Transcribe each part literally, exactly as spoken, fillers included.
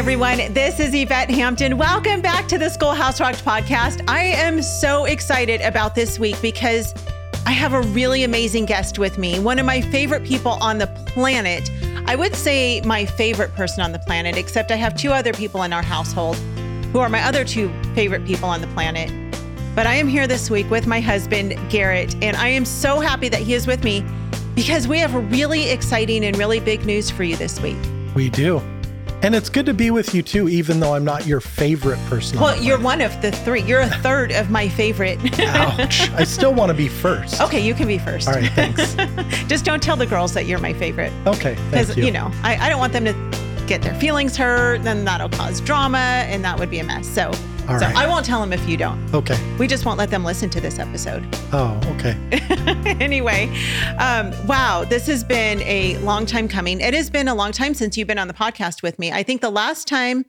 everyone. This is Yvette Hampton. Welcome back to the Schoolhouse Rocked podcast. I am so excited about this week because I have a really amazing guest with me. One of my favorite people on the planet. I would say my favorite person on the planet, except I have two other people in our household who are my other two favorite people on the planet. But I am here this week with my husband, Garrett, and I am so happy that he is with me because we have really exciting and really big news for you this week. We do. And it's good to be with you too, even though I'm not your favorite person. Well, you're one of the three. You're a third of my favorite. Ouch. I still want to be first. Okay, you can be first. All right, thanks. Just don't tell the girls that you're my favorite. Okay, thank Because, you. you know, I, I don't want them to get their feelings hurt. Then that'll cause drama, and that would be a mess. So, All so right. I won't tell them if you don't. Okay. We just won't let them listen to this episode. Oh, okay. Anyway, um, wow, this has been a long time coming. It has been a long time since you've been on the podcast with me. I think the last time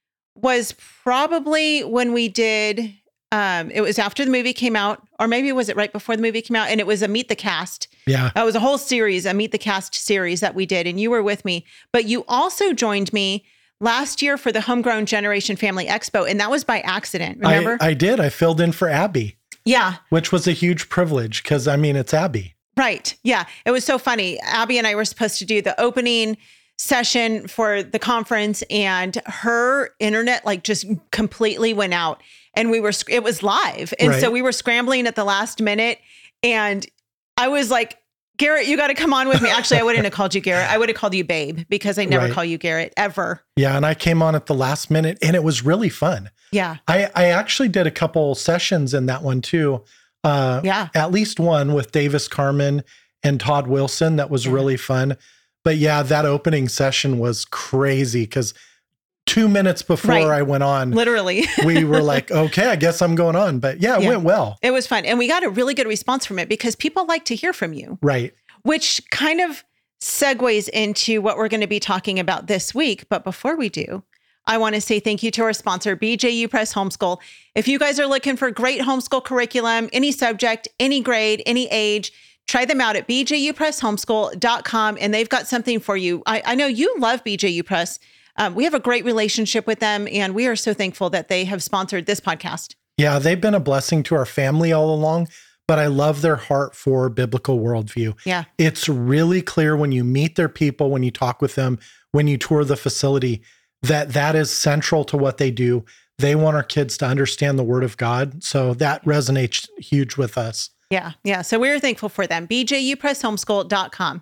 was probably when we did, um, it was after the movie came out, or maybe was it right before the movie came out? And it was a Meet the Cast. Yeah. It was a whole series, a Meet the Cast series that we did, and you were with me. But you also joined me last year for the Homegrown Generation Family Expo, and that was by accident, remember? I, I did. I filled in for Abby. Yeah. Which was a huge privilege because, I mean, it's Abby. Right. Yeah. It was so funny. Abby and I were supposed to do the opening session for the conference, and her internet like just completely went out, and we were, it was live. And Right. so we were scrambling at the last minute, and I was like, Garrett, you got to come on with me. Actually, I wouldn't have called you Garrett. I would have called you Babe because I never Right. call you Garrett ever. Yeah. And I came on at the last minute and it was really fun. Yeah. I, I actually did a couple sessions in that one too. Uh, Yeah. At least one with Davis Carmen and Todd Wilson. That was Yeah. really fun. But yeah, that opening session was crazy because two minutes before Right. I went on, Literally. we were like, okay, I guess I'm going on. But yeah, it Yeah. went well. It was fun. And we got a really good response from it because people like to hear from you. Right. Which kind of segues into what we're going to be talking about this week. But before we do, I want to say thank you to our sponsor, B J U Press Homeschool. If you guys are looking for great homeschool curriculum, any subject, any grade, any age, try them out at b j u press homeschool dot com, and they've got something for you. I, I know you love B J U Press. Um, we have a great relationship with them, and we are so thankful that they have sponsored this podcast. Yeah, they've been a blessing to our family all along, but I love their heart for biblical worldview. Yeah. It's really clear when you meet their people, when you talk with them, when you tour the facility, that that is central to what they do. They want our kids to understand the Word of God. So that resonates huge with us. Yeah. Yeah. So we're thankful for them. b j u press homeschool dot com.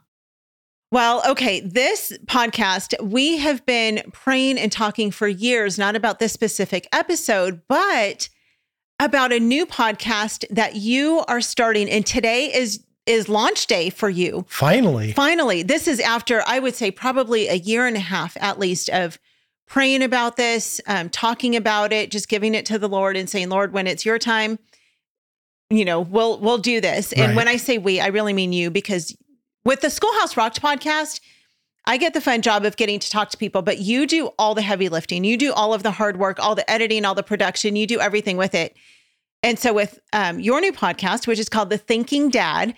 Well, okay. This podcast, we have been praying and talking for years, not about this specific episode, but about a new podcast that you are starting. And today is, is launch day for you. Finally. Finally, this is after, I would say, probably a year and a half at least of praying about this, um, talking about it, just giving it to the Lord and saying, Lord, when it's your time, you know, we'll, we'll do this. And Right. when I say we, I really mean you, because with the Schoolhouse Rocked podcast, I get the fun job of getting to talk to people, but you do all the heavy lifting. You do all of the hard work, all the editing, all the production. You do everything with it. And so with um, your new podcast, which is called The Thinking Dad,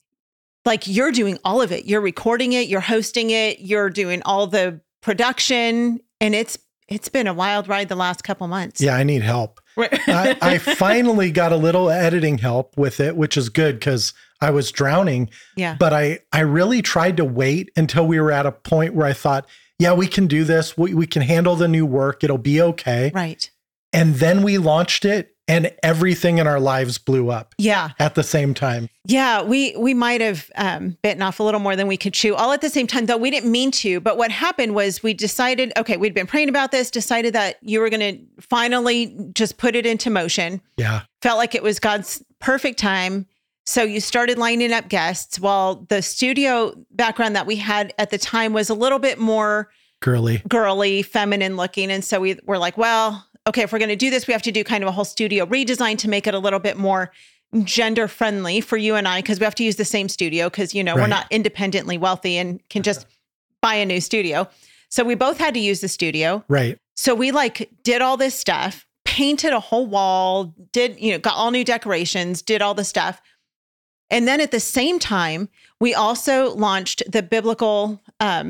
like you're doing all of it. You're recording it, you're hosting it, you're doing all the production, and it's it's been a wild ride the last couple months. Yeah, I need help. I, I finally got a little editing help with it, which is good because I was drowning. Yeah. But I, I really tried to wait until we were at a point where I thought, yeah, we can do this. We, we can handle the new work. It'll be okay. Right. And then we launched it and everything in our lives blew up Yeah. at the same time. Yeah. We we might have um, bitten off a little more than we could chew all at the same time, though we didn't mean to. But what happened was we decided, okay, we'd been praying about this, decided that you were going to finally just put it into motion. Yeah. Felt like it was God's perfect time. So you started lining up guests. While the studio background that we had at the time was a little bit more Girly. girly, feminine looking. And so we were like, well, okay, if we're going to do this, we have to do kind of a whole studio redesign to make it a little bit more gender friendly for you and I, because we have to use the same studio because, you know, we're Right. not independently wealthy and can just buy a new studio. So we both had to use the studio. Right. So we like did all this stuff, painted a whole wall, did, you know, got all new decorations, did all the stuff. And then at the same time, we also launched the biblical um,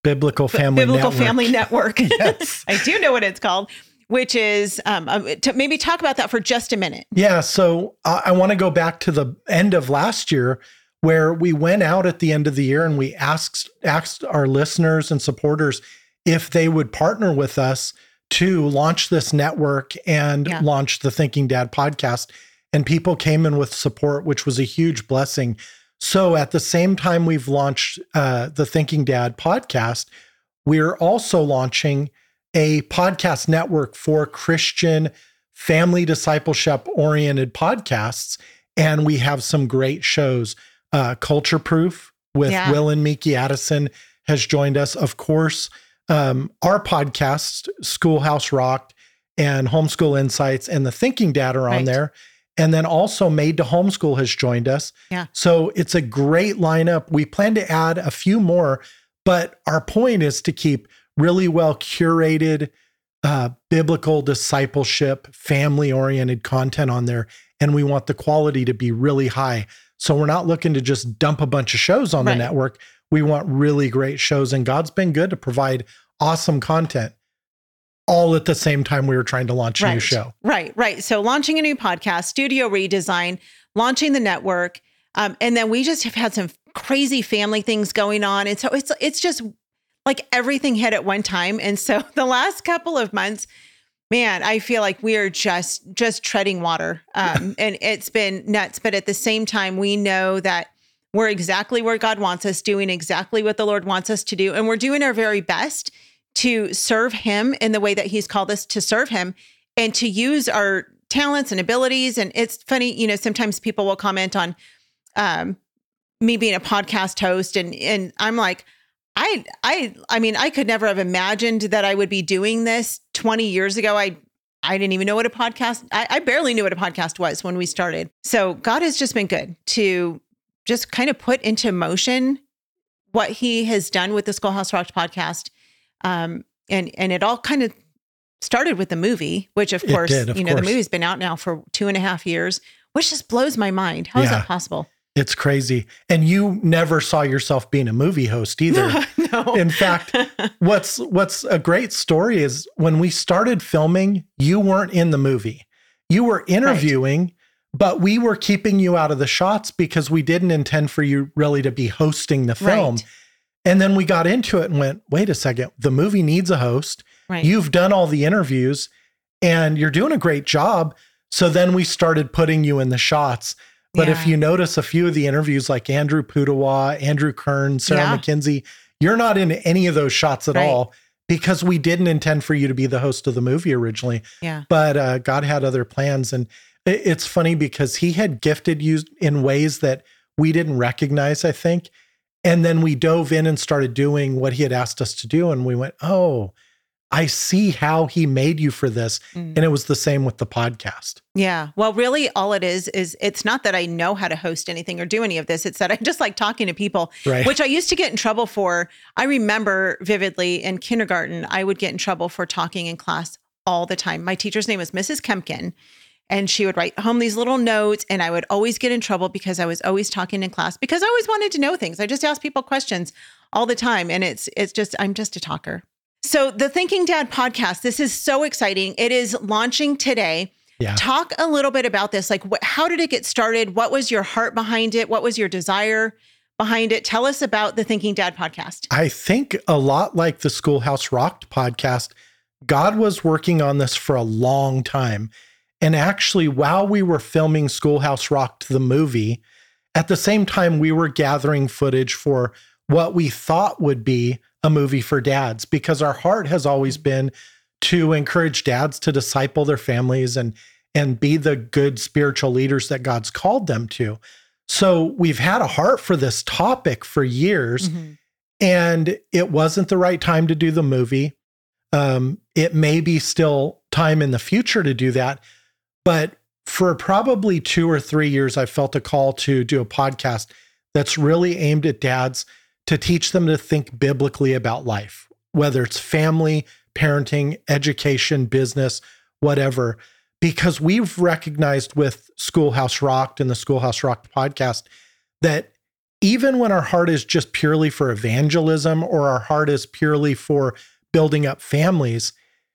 Biblical Family Biblical Network. Family Network. Yes. I do know what it's called, which is um, uh, to maybe talk about that for just a minute. Yeah. So I, I want to go back to the end of last year where we went out at the end of the year and we asked, asked our listeners and supporters if they would partner with us to launch this network and Yeah. launch the Thinking Dad podcast. And people came in with support, which was a huge blessing. So at the same time we've launched uh, the Thinking Dad podcast, we're also launching a podcast network for Christian family discipleship oriented podcasts. And we have some great shows. Uh, Culture Proof with Yeah. Will and Miki Addison has joined us. Of course, um, our podcasts, Schoolhouse Rocked and Homeschool Insights and the Thinking Dad are on Right. there. And then also Made to Homeschool has joined us. Yeah. So it's a great lineup. We plan to add a few more, but our point is to keep really well curated, uh, biblical discipleship, family oriented content on there. And we want the quality to be really high. So we're not looking to just dump a bunch of shows on Right. the network. We want really great shows, and God's been good to provide awesome content all at the same time we were trying to launch a new show. Right, right. So launching a new podcast, studio redesign, launching the network, um, and then we just have had some crazy family things going on, and so it's it's just like everything hit at one time. And so the last couple of months, man, I feel like we are just just treading water, um, and it's been nuts. But at the same time, we know that we're exactly where God wants us, doing exactly what the Lord wants us to do, and we're doing our very best to serve Him in the way that He's called us to serve Him, and to use our talents and abilities. And it's funny, you know, sometimes people will comment on um, me being a podcast host, and and I'm like, I I I mean, I could never have imagined that I would be doing this twenty years ago. I I didn't even know what a podcast. I, I barely knew what a podcast was when we started. So God has just been good to just kind of put into motion what He has done with the Schoolhouse Rocked podcast. Um, and, and it all kind of started with the movie, which of It course, did, of you know, course. the movie's been out now for two and a half years, which just blows my mind. How is Yeah. that possible? It's crazy. And you never saw yourself being a movie host either. No. In fact, what's what's a great story is when we started filming, you weren't in the movie. You were interviewing, but we were keeping you out of the shots because we didn't intend for you really to be hosting the film. Right. And then we got into it and went, wait a second, the movie needs a host. Right. You've done all the interviews and you're doing a great job. So then we started putting you in the shots. But if Yeah. you notice a few of the interviews like Andrew Pudawa, Andrew Kern, Sarah Yeah. McKenzie, you're not in any of those shots at Right. all because we didn't intend for you to be the host of the movie originally. Yeah. But uh, God had other plans. And it- it's funny because He had gifted you in ways that we didn't recognize, I think. And then we dove in and started doing what He had asked us to do. And we went, oh, I see how He made you for this. Mm. And it was the same with the podcast. Yeah. Well, really all it is, is it's not that I know how to host anything or do any of this. It's that I just like talking to people, Right. which I used to get in trouble for. I remember vividly in kindergarten, I would get in trouble for talking in class all the time. My teacher's name was Missus Kempkin, and she would write home these little notes, and I would always get in trouble because I was always talking in class because I always wanted to know things. I just asked people questions all the time. And it's, it's just, I'm just a talker. So the Thinking Dad podcast, this is so exciting. It is launching today. Yeah. Talk a little bit about this. Like, wh- how did it get started? What was your heart behind it? What was your desire behind it? Tell us about the Thinking Dad podcast. I think a lot like the Schoolhouse Rocked podcast, God was working on this for a long time. And actually, while we were filming Schoolhouse Rocked, the movie, at the same time, we were gathering footage for what we thought would be a movie for dads, because our heart has always been to encourage dads to disciple their families and, and be the good spiritual leaders that God's called them to. So we've had a heart for this topic for years. Mm-hmm. And it wasn't the right time to do the movie. Um, it may be still time in the future to do that. But for probably two or three years, I felt a call to do a podcast that's really aimed at dads to teach them to think biblically about life, whether it's family, parenting, education, business, whatever. Because we've recognized with Schoolhouse Rocked and the Schoolhouse Rocked podcast that even when our heart is just purely for evangelism or our heart is purely for building up families,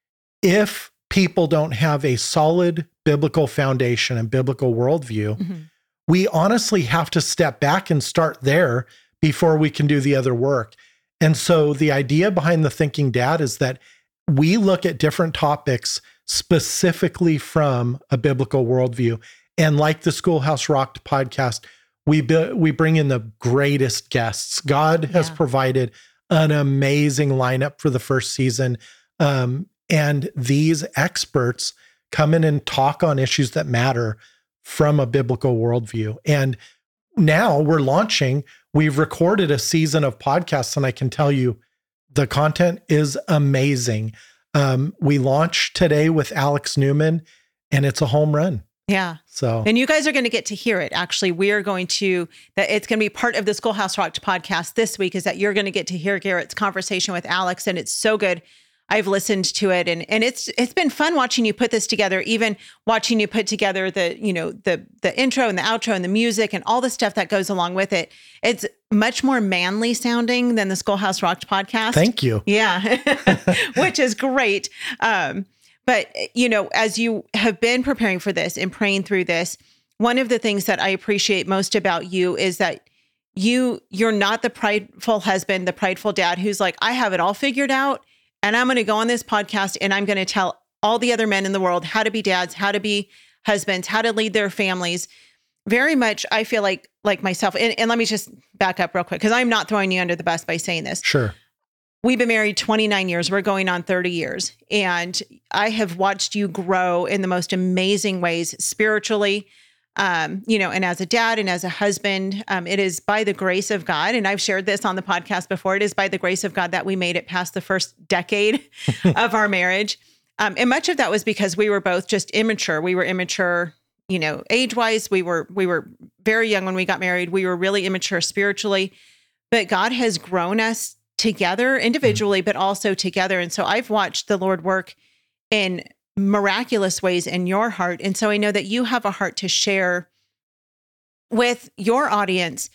if people don't have a solid biblical foundation and biblical worldview, mm-hmm. we honestly have to step back and start there before we can do the other work. And so the idea behind the Thinking Dad is that we look at different topics specifically from a biblical worldview. And like the Schoolhouse Rocked podcast, we be, we bring in the greatest guests. God has yeah. provided an amazing lineup for the first season. Um, and these experts come in and talk on issues that matter from a biblical worldview. And now we're launching, we've recorded a season of podcasts, and I can tell you the content is amazing. Um, we launched today with Alex Newman, and it's a home run. Yeah. So, and you guys are going to get to hear it. Actually, we are going to, that it's going to be part of the Schoolhouse Rocked podcast this week, is that you're going to get to hear Garrett's conversation with Alex. And it's so good. I've listened to it, and and it's it's been fun watching you put this together, even watching you put together the, you know, the the intro and the outro and the music and all the stuff that goes along with it. It's much more manly sounding than the Schoolhouse Rocked podcast. Thank you. Yeah. Which is great. Um, but, you know, as you have been preparing for this and praying through this, one of the things that I appreciate most about you is that you you're not the prideful husband, the prideful dad who's like, I have it all figured out, and I'm going to go on this podcast and I'm going to tell all the other men in the world how to be dads, how to be husbands, how to lead their families. Very much, I feel like, like myself, and, and let me just back up real quick, because I'm not throwing you under the bus by saying this. Sure. We've been married twenty-nine years. We're going on thirty years. And I have watched you grow in the most amazing ways spiritually, um, you know, and as a dad and as a husband. Um, it is by the grace of God. And I've shared this on the podcast before. It is by the grace of God that we made it past the first decade of our marriage. Um, and much of that was because we were both just immature. We were immature, you know, age-wise. We were, we were very young when we got married. We were really immature spiritually, but God has grown us together individually, mm-hmm. but also together. And so I've watched the Lord work in miraculous ways in your heart. And so I know that you have a heart to share with your audience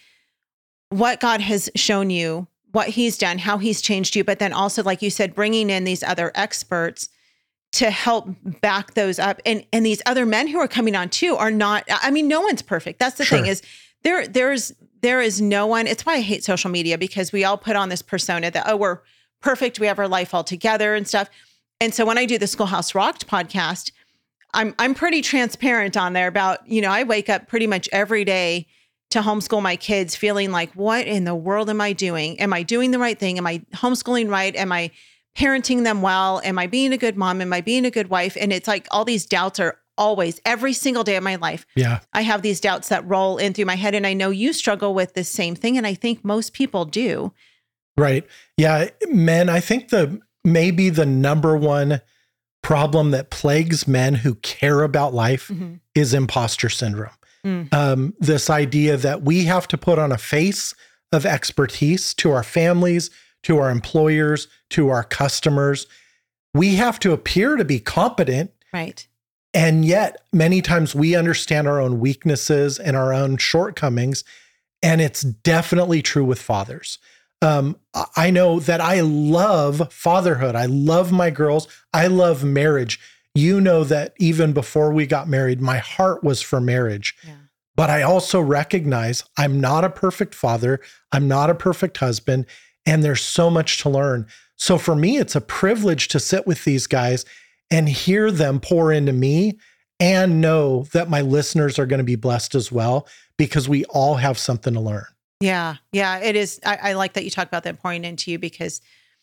what God has shown you, what he's done, how he's changed you, but then also, like you said, bringing in these other experts to help back those up. And and these other men who are coming on too are not, I mean, no one's perfect. That's the Sure. thing is there, there's, there is no one. It's why I hate social media, because we all put on this persona that, oh, we're perfect. We have our life all together and stuff. And so when I do the Schoolhouse Rocked podcast, I'm I'm pretty transparent on there about, you know, I wake up pretty much every day to homeschool my kids feeling like, what in the world am I doing? Am I doing the right thing? Am I homeschooling right? Am I parenting them well? Am I being a good mom? Am I being a good wife? And it's like all these doubts are always, every single day of my life. Yeah. I have these doubts that roll in through my head. And I know you struggle with the same thing. And I think most people do. Right. Yeah. Men, I think the maybe the number one problem that plagues men who care about life mm-hmm. is imposter syndrome. Mm. Um, this idea that we have to put on a face of expertise to our families, to our employers, to our customers. We have to appear to be competent. Right. And yet, many times we understand our own weaknesses and our own shortcomings. And it's definitely true with fathers. Um, I know that I love fatherhood. I love my girls. I love marriage. You know that even before we got married, my heart was for marriage. Yeah. But I also recognize I'm not a perfect father. I'm not a perfect husband. And there's so much to learn. So for me, it's a privilege to sit with these guys and hear them pour into me and know that my listeners are going to be blessed as well, because we all have something to learn. Yeah. Yeah, it is. I, I like that you talk about that pouring into you, because,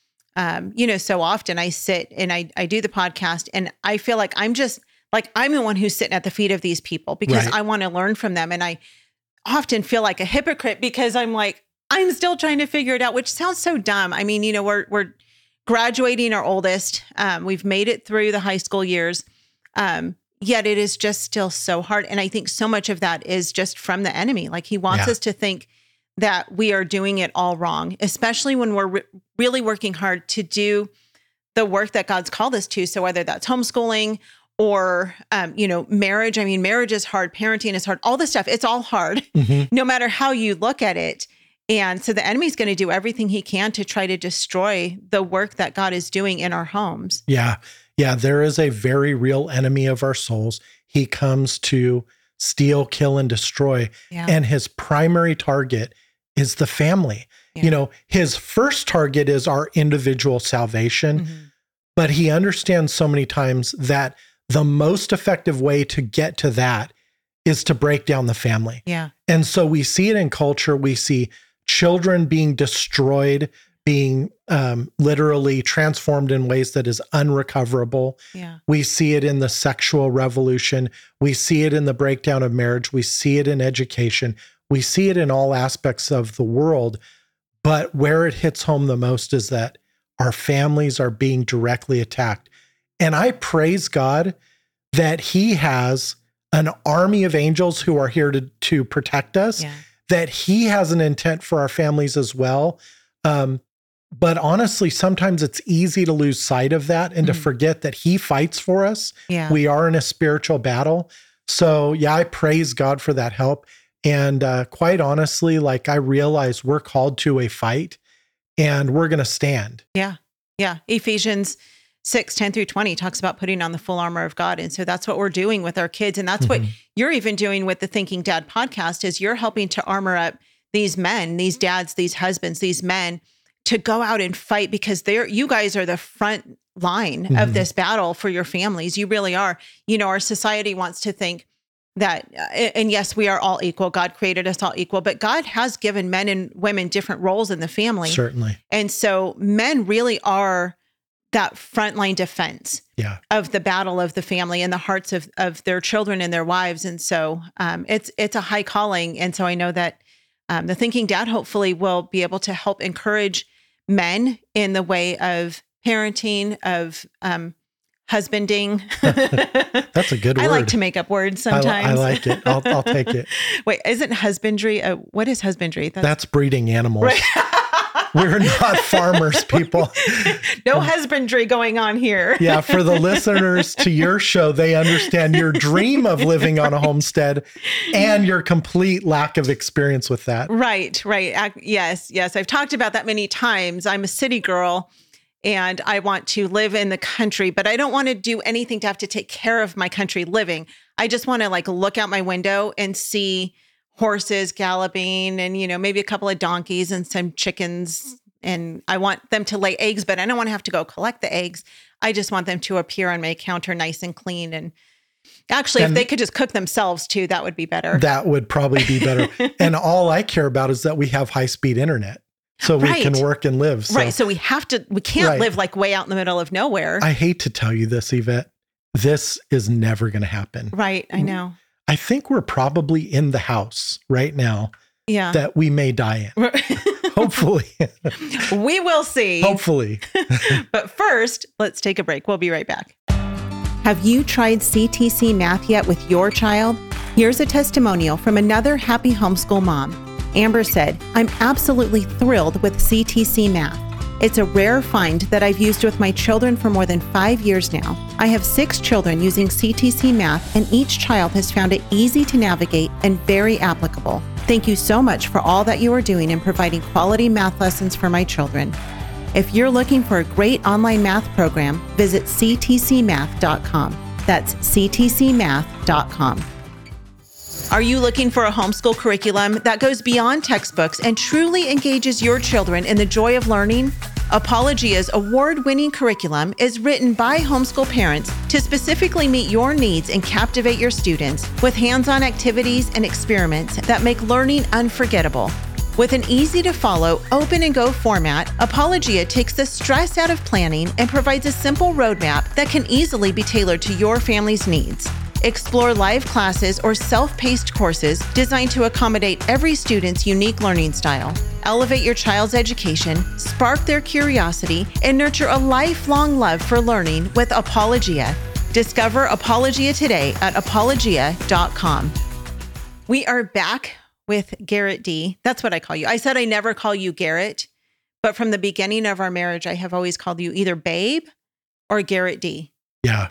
um, you know, so often I sit and I, I do the podcast and I feel like I'm just like, I'm the one who's sitting at the feet of these people because Right. I want to learn from them. And I often feel like a hypocrite because I'm like, I'm still trying to figure it out, which sounds so dumb. I mean, you know, we're, we're graduating our oldest. Um, we've made it through the high school years. Um, yet it is just still so hard. And I think so much of that is just from the enemy. Like he wants Yeah. us to think that we are doing it all wrong, especially when we're re- really working hard to do the work that God's called us to. So whether that's homeschooling or, um, you know, marriage. I mean, marriage is hard. Parenting is hard. All this stuff, it's all hard, mm-hmm. no matter how you look at it. And so the enemy's going to do everything he can to try to destroy the work that God is doing in our homes. Yeah. Yeah. There is a very real enemy of our souls. He comes to steal, kill, and destroy. Yeah. And his primary target is the family. Yeah. You know, his first target is our individual salvation, mm-hmm. but he understands so many times that the most effective way to get to that is to break down the family. Yeah. And so we see it in culture. We see children being destroyed, being um, literally transformed in ways that is unrecoverable. Yeah. We see it in the sexual revolution. We see it in the breakdown of marriage. We see it in education. We see it in all aspects of the world. But where it hits home the most is that our families are being directly attacked. And I praise God that he has an army of angels who are here to, to protect us. Yeah. That he has an intent for our families as well. Um, but honestly, sometimes it's easy to lose sight of that and mm-hmm. to forget that he fights for us. Yeah. We are in a spiritual battle. So yeah, I praise God for that help. And uh, quite honestly, like I realize we're called to a fight and we're going to stand. Yeah. Yeah. Ephesians six, ten through twenty talks about putting on the full armor of God. And so that's what we're doing with our kids. And that's mm-hmm. what you're even doing with the Thinking Dad podcast is you're helping to armor up these men, these dads, these husbands, these men to go out and fight because they're, you guys are the front line mm-hmm. of this battle for your families. You really are. You know, our society wants to think that, and yes, we are all equal. God created us all equal, but God has given men and women different roles in the family. Certainly. And so men really are that frontline defense yeah. of the battle of the family and the hearts of, of their children and their wives. And so um, it's, it's a high calling. And so I know that um, the Thinking Dad hopefully will be able to help encourage men in the way of parenting, of um, husbanding. That's a good word. I like to make up words sometimes. I, I like it. I'll, I'll take it. Wait, isn't husbandry? Uh, what is husbandry? That's, That's breeding animals. Right. We're not farmers, people. No husbandry going on here. Yeah, for the listeners to your show, they understand your dream of living on a homestead and your complete lack of experience with that. Right, right. Yes, yes. I've talked about that many times. I'm a city girl and I want to live in the country, but I don't want to do anything to have to take care of my country living. I just want to like look out my window and see horses galloping and, you know, maybe a couple of donkeys and some chickens. And I want them to lay eggs, but I don't want to have to go collect the eggs. I just want them to appear on my counter nice and clean. And actually, and if they could just cook themselves too, that would be better. That would probably be better. And all I care about is that we have high-speed internet so we right. can work and live. So. Right. So we have to, we can't right. live like way out in the middle of nowhere. I hate to tell you this, Yvette. This is never going to happen. Right. I know. I think we're probably in the house right now yeah. that we may die in. Hopefully. We will see. Hopefully. But first, let's take a break. We'll be right back. Have you tried C T C Math yet with your child? Here's a testimonial from another happy homeschool mom. Amber said, "I'm absolutely thrilled with C T C Math. It's a rare find that I've used with my children for more than five years now. I have six children using C T C Math, and each child has found it easy to navigate and very applicable. Thank you so much for all that you are doing in providing quality math lessons for my children. If you're looking for a great online math program, visit c t c math dot com. That's c t c math dot com. Are you looking for a homeschool curriculum that goes beyond textbooks and truly engages your children in the joy of learning? Apologia's award-winning curriculum is written by homeschool parents to specifically meet your needs and captivate your students with hands-on activities and experiments that make learning unforgettable. With an easy-to-follow, open-and-go format, Apologia takes the stress out of planning and provides a simple roadmap that can easily be tailored to your family's needs. Explore live classes or self-paced courses designed to accommodate every student's unique learning style. Elevate your child's education, spark their curiosity, and nurture a lifelong love for learning with Apologia. Discover Apologia today at apologia dot com. We are back with Garrett D. That's what I call you. I said I never call you Garrett, but from the beginning of our marriage, I have always called you either Babe or Garrett D. Yeah.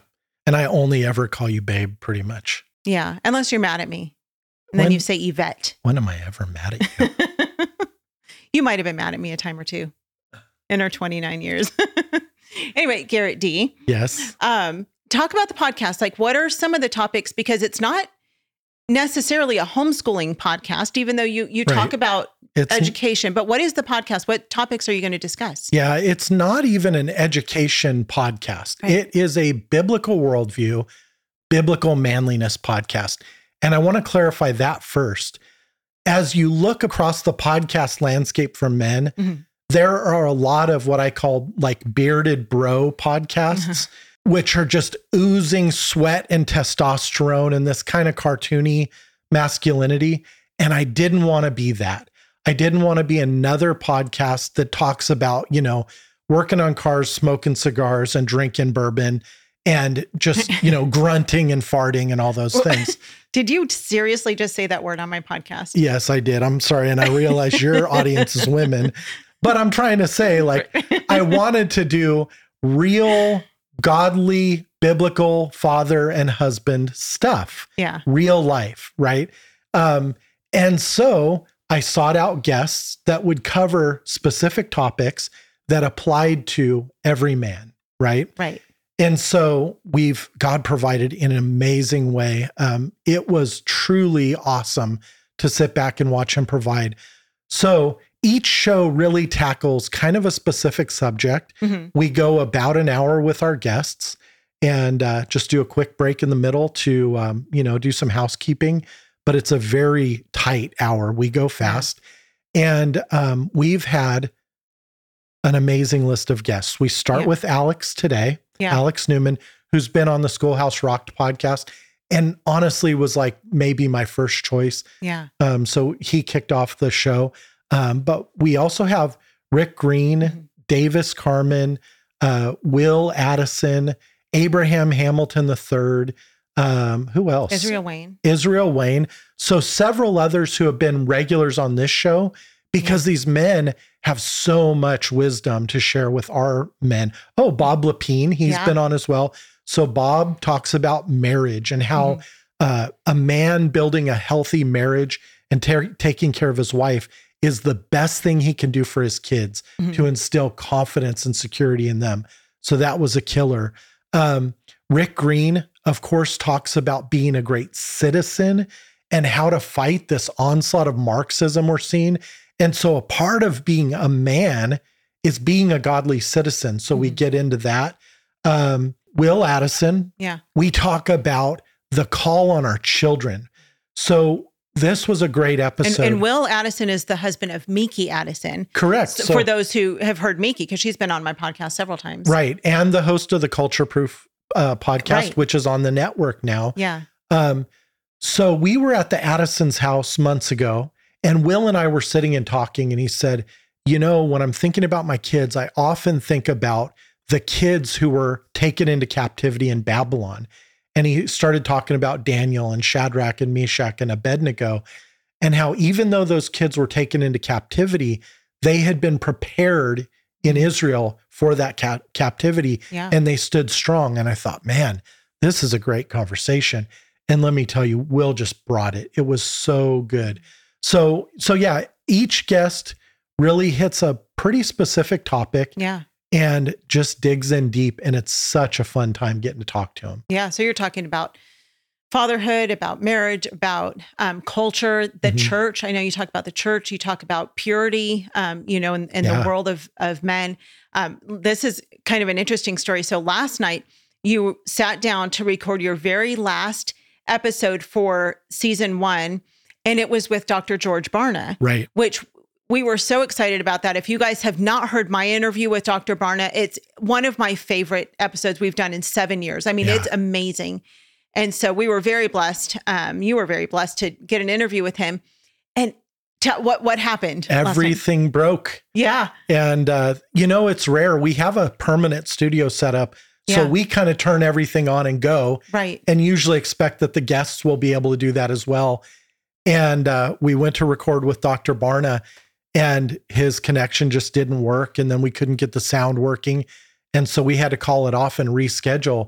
And I only ever call you babe, pretty much. Yeah, unless you're mad at me. And When- then you say Yvette. When am I ever mad at you? You might have been mad at me a time or two in our twenty-nine years. Anyway, Garrett D. Yes. Um, talk about the podcast. Like, what are some of the topics? Because it's not necessarily a homeschooling podcast, even though you you Right. talk about It's education. But what is the podcast? What topics are you going to discuss? Yeah, it's not even an education podcast. Right. It is a biblical worldview, biblical manliness podcast. And I want to clarify that first. As you look across the podcast landscape for men, Mhm. there are a lot of what I call like bearded bro podcasts, which are just oozing sweat and testosterone and this kind of cartoony masculinity. And I didn't want to be that. I didn't want to be another podcast that talks about, you know, working on cars, smoking cigars and drinking bourbon and just, you know, grunting and farting and all those things. Did you seriously just say that word on my podcast? Yes, I did. I'm sorry. And I realize your audience is women, but I'm trying to say, like, I wanted to do real, godly, biblical father and husband stuff, Yeah. real life, right? Um, and so I sought out guests that would cover specific topics that applied to every man, right? Right. And so we've, God provided in an amazing way. Um, it was truly awesome to sit back and watch him provide. So each show really tackles kind of a specific subject. Mhm. We go about an hour with our guests and uh, just do a quick break in the middle to, um, you know, do some housekeeping, but it's a very tight hour. We go fast. And um, we've had an amazing list of guests. We start Yeah. with Alex today. Yeah. Alex Newman, who's been on the Schoolhouse Rocked podcast and honestly was like maybe my first choice. Yeah. Um, so he kicked off the show. Um, but we also have Rick Green, Mhm. Davis Carmen, uh, Will Addison, Abraham Hamilton the third. Um, who else? Israel Wayne. Israel Wayne. So several others who have been regulars on this show because these men have so much wisdom to share with our men. Oh, Bob Lapine, he's Yeah. been on as well. So Bob talks about marriage and how uh, a man building a healthy marriage and ta- taking care of his wife is the best thing he can do for his kids Mhm. to instill confidence and security in them. So that was a killer. Um, Rick Green, of course, talks about being a great citizen and how to fight this onslaught of Marxism we're seeing. And so a part of being a man is being a godly citizen. So we Mhm. get into that. Um, Will Addison, Yeah. we talk about the call on our children. So this was a great And, episode. and Will Addison is the husband of Miki Addison. Correct. So So- for those who have heard Miki, because she's been on my podcast several times. Right. And the host of the Culture Proof uh, podcast, Right. which is on the network now. Yeah. Um, so we were at the Addison's house months ago, and Will and I were sitting and talking, and he said, you know, when I'm thinking about my kids, I often think about the kids who were taken into captivity in Babylon. And he started talking about Daniel and Shadrach and Meshach and Abednego, and how even though those kids were taken into captivity, they had been prepared in Israel for that ca- captivity Yeah. and they stood strong. And I thought, man, this is a great conversation. And let me tell you, Will just brought it. It was so good. So, so yeah, each guest really hits a pretty specific topic Yeah. and just digs in deep. And it's such a fun time getting to talk to him. Yeah. So you're talking about fatherhood, about marriage, about um, culture, the Mhm. church. I know you talk about the church. You talk about purity, um, you know, in, in Yeah. the world of, of men. Um, this is kind of an interesting story. So last night you sat down to record your very last episode for season one, and it was with Doctor George Barna, Right. which we were so excited about that. If you guys have not heard my interview with Doctor Barna, it's one of my favorite episodes we've done in seven years. I mean, Yeah. it's amazing. And so we were very blessed. Um, you were very blessed to get an interview with him. And tell what what happened? last night? Everything broke. Yeah. And, uh, you know, it's rare. We have a permanent studio set up. So Yeah. we kind of turn everything on and go. Right. And usually expect that the guests will be able to do that as well. And uh, we went to record with Doctor Barna, and his connection just didn't work. And then we couldn't get the sound working. And so we had to call it off and reschedule.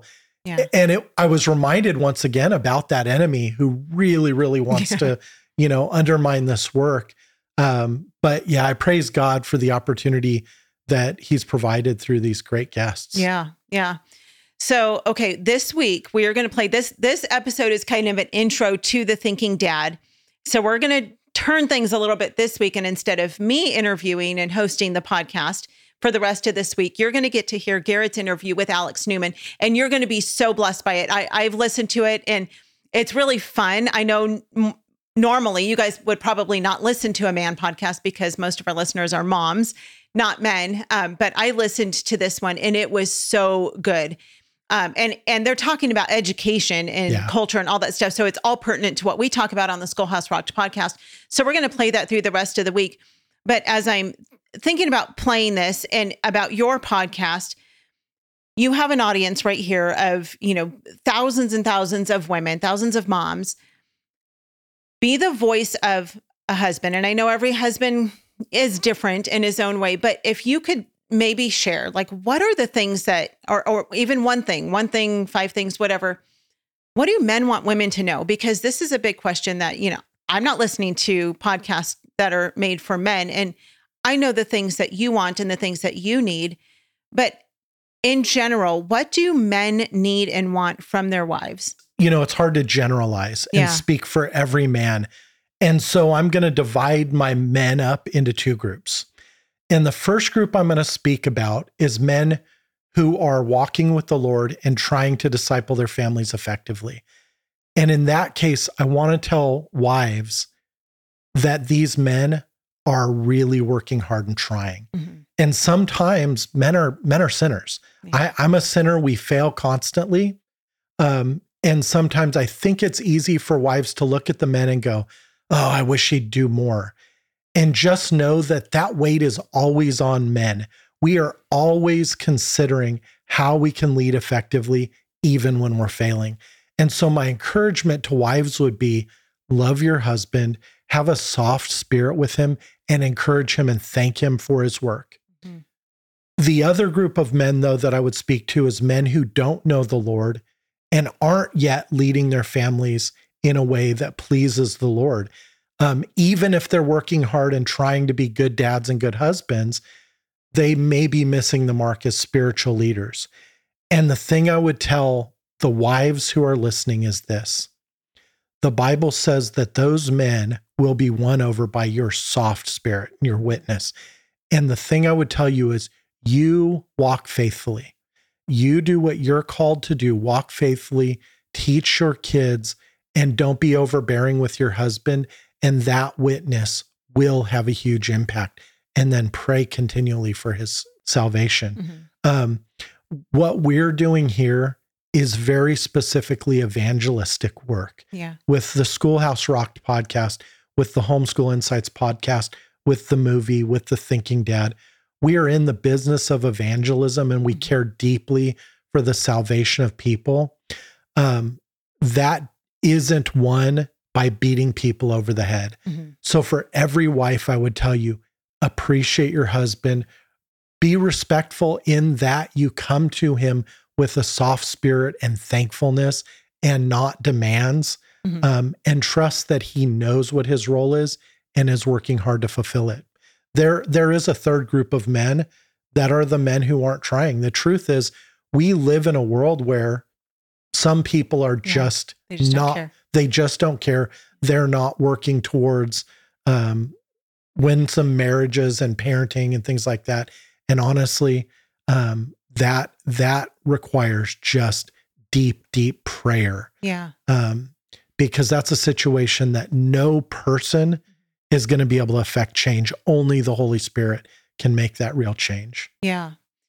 Yeah. And it, I was reminded once again about that enemy who really, really wants yeah. to, you know, undermine this work. Um, but yeah, I praise God for the opportunity that he's provided through these great guests. Yeah. Yeah. So, okay, this week we are going to play this. This episode is kind of an intro to the Thinking Dad. So we're going to turn things a little bit this week. And instead of me interviewing and hosting the podcast for the rest of this week, you're going to get to hear Garrett's interview with Alex Newman. And you're going to be so blessed by it. I, I've listened to it and it's really fun. I know m- normally you guys would probably not listen to a man podcast because most of our listeners are moms, not men. Um, but I listened to this one and it was so good. Um, and, and they're talking about education and yeah. culture and all that stuff. So it's all pertinent to what we talk about on the Schoolhouse Rocked podcast. So we're going to play that through the rest of the week. But as I'm thinking about playing this and about your podcast, you have an audience right here of, you know, thousands and thousands of women, thousands of moms. Be the voice of a husband. And I know every husband is different in his own way, but if you could maybe share, like, what are the things that, or, or even one thing, one thing, five things, whatever, what do men want women to know? Because this is a big question that, you know, I'm not listening to podcasts that are made for men. And I know the things that you want and the things that you need, but in general, what do men need and want from their wives? You know, it's hard to generalize and yeah. speak for every man. And so I'm going to divide my men up into two groups. And the first group I'm going to speak about is men who are walking with the Lord and trying to disciple their families effectively. And in that case, I want to tell wives that these men are really working hard and trying. Mm-hmm. And sometimes men are men are sinners. Yeah. I, I'm a sinner. We fail constantly. Um, and sometimes I think it's easy for wives to look at the men and go, oh, I wish he'd do more. And just know that that weight is always on men. We are always considering how we can lead effectively, even when we're failing. And so my encouragement to wives would be, love your husband, have a soft spirit with him, and encourage him and thank him for his work. Mm-hmm. The other group of men, though, that I would speak to is men who don't know the Lord and aren't yet leading their families in a way that pleases the Lord. Um, even if they're working hard and trying to be good dads and good husbands, they may be missing the mark as spiritual leaders. And the thing I would tell the wives who are listening is this. The Bible says that those men will be won over by your soft spirit, your witness. And the thing I would tell you is you walk faithfully. You do what you're called to do. Walk faithfully, teach your kids, and don't be overbearing with your husband. And that witness will have a huge impact. And then pray continually for his salvation. Mm-hmm. Um, what we're doing here is very specifically evangelistic work. Yeah. With the Schoolhouse Rocked podcast, with the Homeschool Insights podcast, with the movie, with the Thinking Dad. We are in the business of evangelism and we care deeply for the salvation of people. Um, that isn't won by beating people over the head. Mm-hmm. So for every wife, I would tell you, appreciate your husband, be respectful in that you come to him with a soft spirit and thankfulness and not demands, mm-hmm. um, and trust that he knows what his role is and is working hard to fulfill it. There, there is a third group of men that are the men who aren't trying. The truth is we live in a world where some people are yeah, just, they just not, they just don't care. They're not working towards um, winsome marriages and parenting and things like that. And honestly, um, that, that requires just deep, deep prayer. Yeah. Um, because that's a situation that no person is going to be able to affect change. Only the Holy Spirit can make that real change. Yeah.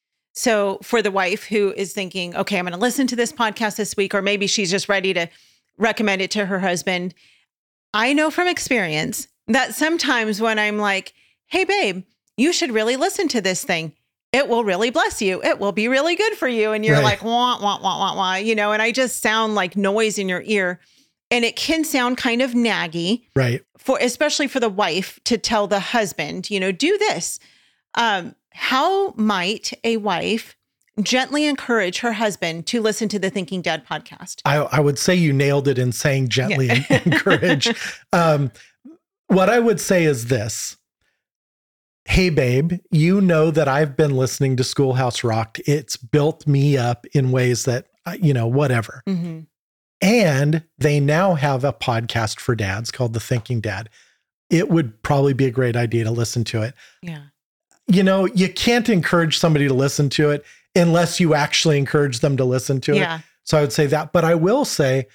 So for the wife who is thinking, okay, I'm going to listen to this podcast this week, or maybe she's just ready to recommend it to her husband. I know from experience that sometimes when I'm like, hey, babe, you should really listen to this thing. It will really bless you. It will be really good for you. And you're right. like, wah, wah, wah, wah, wah, you know, and I just sound like noise in your ear. And it can sound kind of naggy, right? For especially for the wife to tell the husband, you know, do this. Um, how might a wife gently encourage her husband to listen to the Thinking Dad podcast? I, I would say you nailed it in saying gently yeah. encourage. Um, what I would say is this. Hey, babe, you know that I've been listening to Schoolhouse Rocked. It's built me up in ways that, you know, whatever. Mm-hmm. And they now have a podcast for dads called The Thinking Dad. It would probably be a great idea to listen to it. Yeah. You know, you can't encourage somebody to listen to it unless you actually encourage them to listen to yeah. it. So I would say that. But I will say,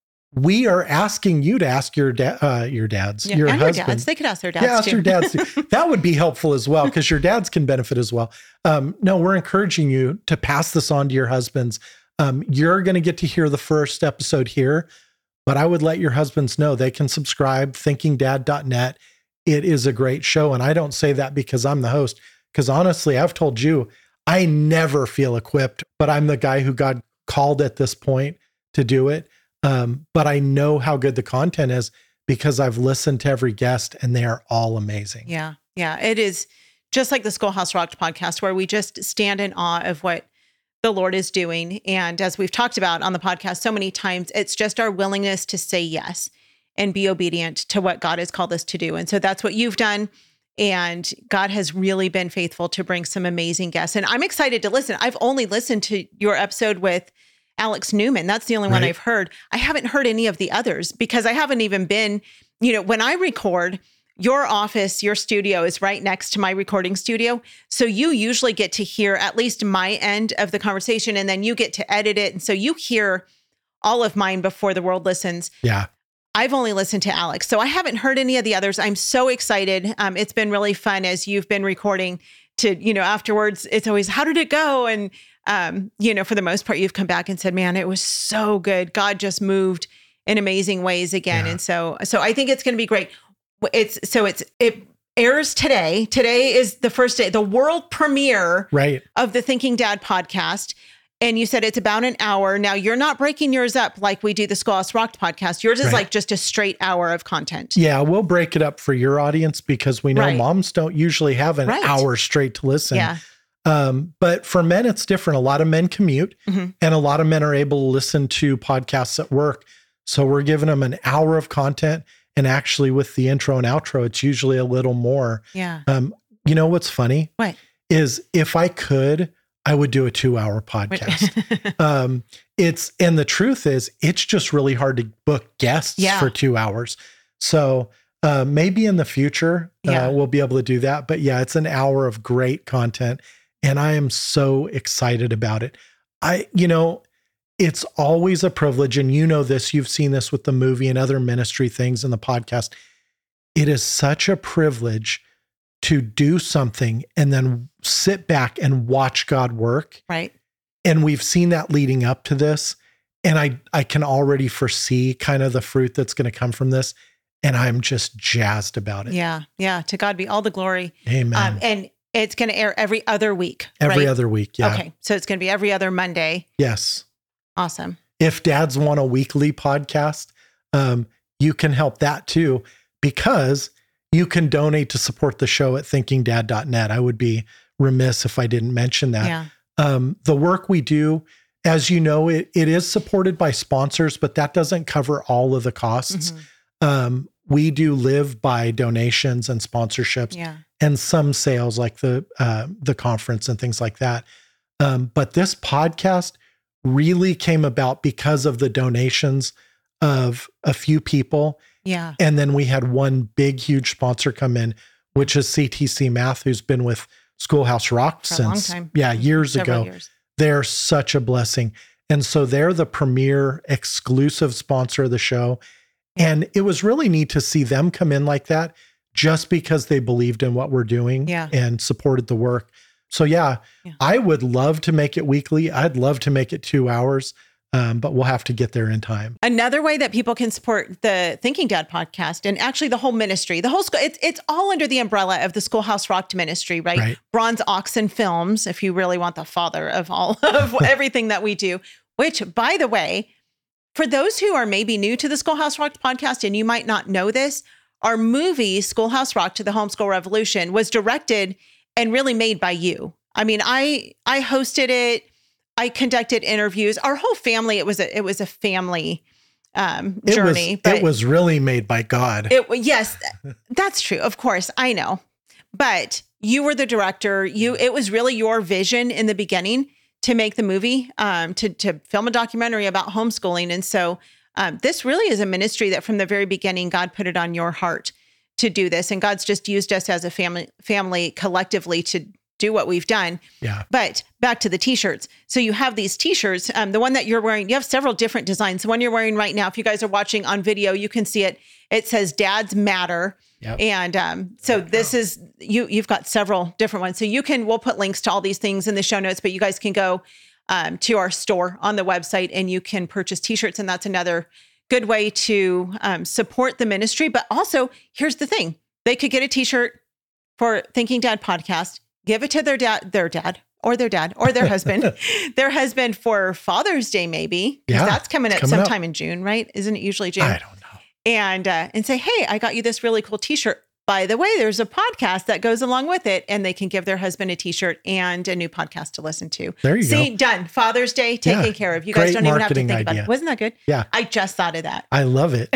we are asking you to ask your da- uh, your dads, yeah, your and husband. Your dads. They could ask their dads yeah, ask too. your dads too. That would be helpful as well, because your dads can benefit as well. Um, no, we're encouraging you to pass this on to your husbands. Um, you're going to get to hear the first episode here, but I would let your husbands know they can subscribe, thinking dad dot net. It is a great show. And I don't say that because I'm the host, because honestly, I've told you, I never feel equipped, but I'm the guy who God called at this point to do it. Um, but I know how good the content is because I've listened to every guest and they are all amazing. Yeah. Yeah. It is just like the Schoolhouse Rocked podcast, where we just stand in awe of what the Lord is doing. And as we've talked about on the podcast so many times, it's just our willingness to say yes and be obedient to what God has called us to do. And so that's what you've done. And God has really been faithful to bring some amazing guests. And I'm excited to listen. I've only listened to your episode with Alex Newman. That's the only right. one I've heard. I haven't heard any of the others because I haven't even been, you know, when I record, your office, your studio is right next to my recording studio. So you usually get to hear at least my end of the conversation, and then you get to edit it. And so you hear all of mine before the world listens. Yeah. I've only listened to Alex, so I haven't heard any of the others. I'm so excited. Um, it's been really fun as you've been recording to, you know, afterwards, it's always, how did it go? And, um, you know, for the most part, you've come back and said, man, it was so good. God just moved in amazing ways again. Yeah. And so, so I think it's going to be great. It's so it's, it airs today. Today is the first day, the world premiere right. of the Thinking Dad podcast. And you said it's about an hour. Now, you're not breaking yours up like we do the Schoolhouse Rocked podcast. Yours is right. like just a straight hour of content. Yeah, we'll break it up for your audience because we know right. moms don't usually have an right. hour straight to listen. Yeah. Um, but for men, it's different. A lot of men commute mm-hmm. and a lot of men are able to listen to podcasts at work. So we're giving them an hour of content. And actually with the intro and outro, it's usually a little more. Yeah. Um, you know what's funny? What? Is if I could, I would do a two hour podcast. um, it's, and the truth is it's just really hard to book guests yeah. for two hours. So uh, maybe in the future, yeah. uh, we'll be able to do that. But yeah, it's an hour of great content and I am so excited about it. I, you know, it's always a privilege. And you know this, you've seen this with the movie and other ministry things in the podcast. It is such a privilege to do something and then sit back and watch God work. Right. And we've seen that leading up to this. And I, I can already foresee kind of the fruit that's going to come from this. And I'm just jazzed about it. Yeah. Yeah. To God be all the glory. Amen. Um, and it's going to air every other week. Every right? other week. Yeah. Okay. So it's going to be every other Monday. Yes. Awesome. If dads want a weekly podcast, um, you can help that too, because you can donate to support the show at thinking dad dot net. I would be remiss if I didn't mention that. Yeah. Um, the work we do, as you know, it, it is supported by sponsors, but that doesn't cover all of the costs. Mm-hmm. Um, we do live by donations and sponsorships yeah. and some sales like the, uh, the conference and things like that. Um, but this podcast really came about because of the donations of a few people. Yeah. And then we had one big, huge sponsor come in, which is C T C Math, who's been with Schoolhouse Rocked For since, a long time. yeah, years Several ago. Years. They're such a blessing. And so they're the premier exclusive sponsor of the show. And it was really neat to see them come in like that just because they believed in what we're doing yeah. and supported the work. So yeah, yeah, I would love to make it weekly. I'd love to make it two hours, um, but we'll have to get there in time. Another way that people can support the Thinking Dad podcast and actually the whole ministry, the whole school, it's, it's all under the umbrella of the Schoolhouse Rocked ministry, right? right? Bronze Oxen Films, if you really want the father of all of everything that we do, which by the way, for those who are maybe new to the Schoolhouse Rocked podcast, and you might not know this, our movie Schoolhouse Rocked to the Homeschool Revolution was directed and really made by you. I mean, I I hosted it. I conducted interviews. Our whole family, it was a, it was a family um, it journey. Was, but it was really made by God. It Yes, that's true. Of course, I know. But you were the director. You, it was really your vision in the beginning to make the movie, um, to, to film a documentary about homeschooling. And so um, this really is a ministry that from the very beginning, God put it on your heart to do this. And God's just used us as a family, family collectively to do what we've done. Yeah. But back to the t-shirts. So you have these t-shirts, um, the one that you're wearing, you have several different designs. The one you're wearing right now, if you guys are watching on video, you can see it. It says Dads Matter. Yep. And um, so this is, you, you've got several different ones. So you can, we'll put links to all these things in the show notes, but you guys can go um, to our store on the website and you can purchase t-shirts. And that's another good way to um, support the ministry. But also, here's the thing. They could get a t-shirt for Thinking Dad Podcast, give it to their dad, their dad, or their dad, or their husband, their husband for Father's Day, maybe. Yeah, that's coming up coming sometime up. in June, right? Isn't it usually June? I don't know. And uh, and say, hey, I got you this really cool t-shirt. By the way, there's a podcast that goes along with it, and they can give their husband a t-shirt and a new podcast to listen to. There you See, go. done. Father's Day taken yeah. care of. You guys Great don't even have to think idea. about it. Wasn't that good? Yeah. I just thought of that. I love it.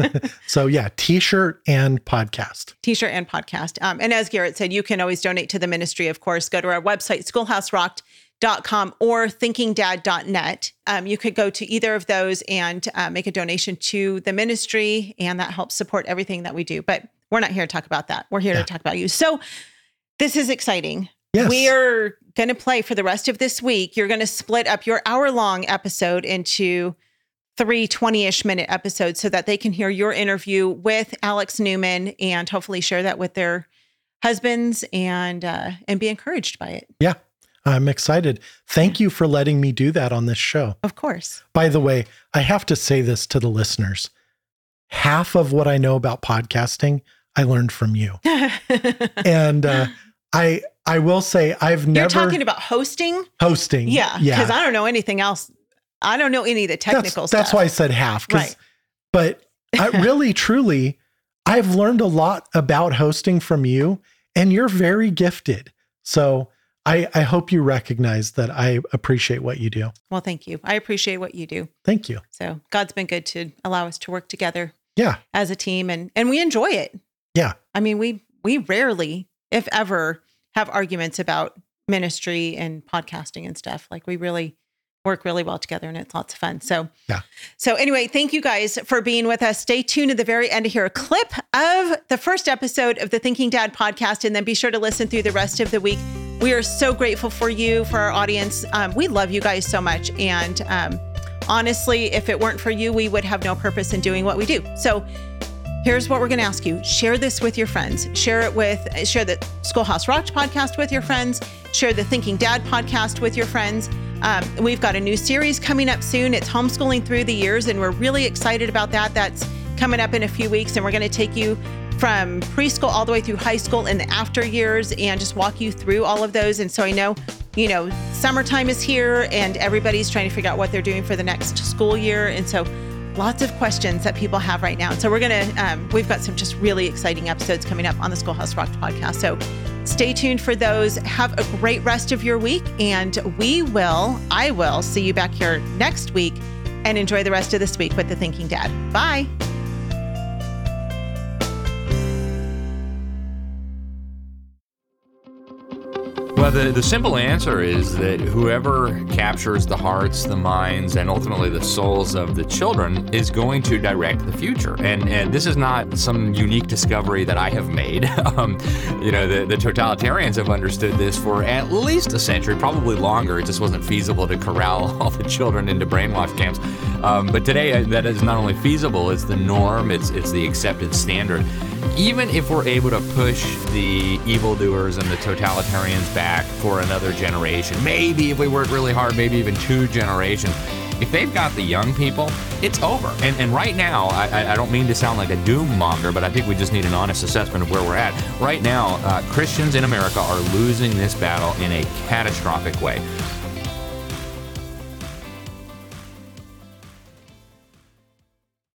So yeah, t-shirt and podcast. T-shirt and podcast. Um, and as Garrett said, you can always donate to the ministry, of course. Go to our website, schoolhouse rocked dot com or thinking dad dot net. Um, you could go to either of those and uh, make a donation to the ministry, and that helps support everything that we do. But we're not here to talk about that. We're here yeah. to talk about you. So this is exciting. Yes. We are going to play for the rest of this week. You're going to split up your hour-long episode into three twenty-ish minute episodes so that they can hear your interview with Alex Newman and hopefully share that with their husbands and uh, and be encouraged by it. Yeah, I'm excited. Thank you for letting me do that on this show. Of course. By the way, I have to say this to the listeners. Half of what I know about podcasting, I learned from you. and uh, I I will say I've never... You're talking about hosting? Hosting. Yeah, yeah. Because I don't know anything else. I don't know any of the technical that's, stuff. That's why I said half. Right. But I really, truly, I've learned a lot about hosting from you, and you're very gifted. So I, I hope you recognize that I appreciate what you do. Well, thank you. I appreciate what you do. Thank you. So God's been good to allow us to work together. Yeah. As a team, and and we enjoy it. Yeah. I mean, we we rarely, if ever, have arguments about ministry and podcasting and stuff. Like we really work really well together, and it's lots of fun. So, yeah. So anyway, thank you guys for being with us. Stay tuned at the very end to hear a clip of the first episode of the Thinking Dad podcast, and then be sure to listen through the rest of the week. We are so grateful for you, for our audience. Um, we love you guys so much. And um, honestly, if it weren't for you, we would have no purpose in doing what we do. So here's what we're going to ask you. Share this with your friends. Share it with, share the Schoolhouse Rocked podcast with your friends. Share the Thinking Dad podcast with your friends. Um, we've got a new series coming up soon. It's Homeschooling Through the Years, and we're really excited about that. That's coming up in a few weeks, and we're going to take you from preschool all the way through high school and the after years and just walk you through all of those. And so I know, you know, summertime is here and everybody's trying to figure out what they're doing for the next school year. And so lots of questions that people have right now. So we're going to, um, we've got some just really exciting episodes coming up on the Schoolhouse Rocked podcast. So stay tuned for those. Have a great rest of your week. And we will, I will see you back here next week, and enjoy the rest of this week with the Thinking Dad. Bye. Well, the, the simple answer is that whoever captures the hearts, the minds, and ultimately the souls of the children is going to direct the future. And and this is not some unique discovery that I have made. um, you know, the, the totalitarians have understood this for at least a century, probably longer. It just wasn't feasible to corral all the children into brainwash camps. Um, but today, that is not only feasible, it's the norm, it's it's the accepted standard. Even if we're able to push the evildoers and the totalitarians back for another generation, maybe if we work really hard, maybe even two generations, if they've got the young people, it's over. And and right now, I, I don't mean to sound like a doom monger, but I think we just need an honest assessment of where we're at. Right now, uh, Christians in America are losing this battle in a catastrophic way.